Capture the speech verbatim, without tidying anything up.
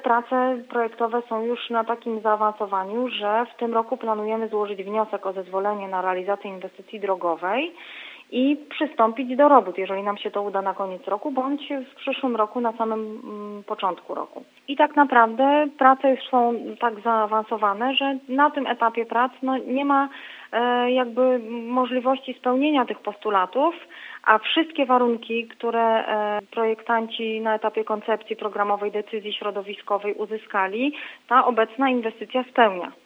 Prace projektowe są już na takim zaawansowaniu, że w tym roku planujemy złożyć wniosek o zezwolenie na realizację inwestycji drogowej i przystąpić do robót, jeżeli nam się to uda na koniec roku, bądź w przyszłym roku na samym mm, początku roku. I tak naprawdę prace już są tak zaawansowane, że na tym etapie prac no, nie ma e, jakby możliwości spełnienia tych postulatów, a wszystkie warunki, które e, projektanci na etapie koncepcji programowej decyzji środowiskowej uzyskali, ta obecna inwestycja spełnia.